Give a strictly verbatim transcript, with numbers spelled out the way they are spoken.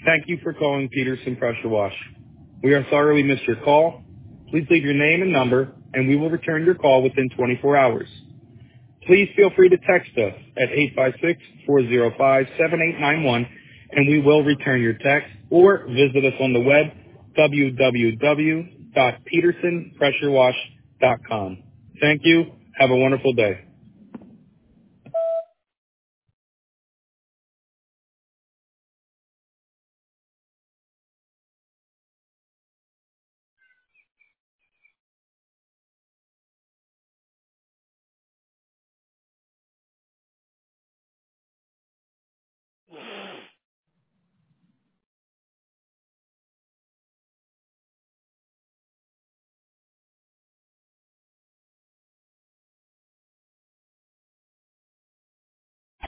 Thank you for calling Peterson Pressure Wash. We are sorry we missed your call. Please leave your name and number, and we will return your call within twenty-four hours. Please feel free to text us at eight five six, four zero five, seven eight nine one, and we will return your text, or visit us on the web, w w w dot peterson pressure wash dot com. Thank you. Have a wonderful day.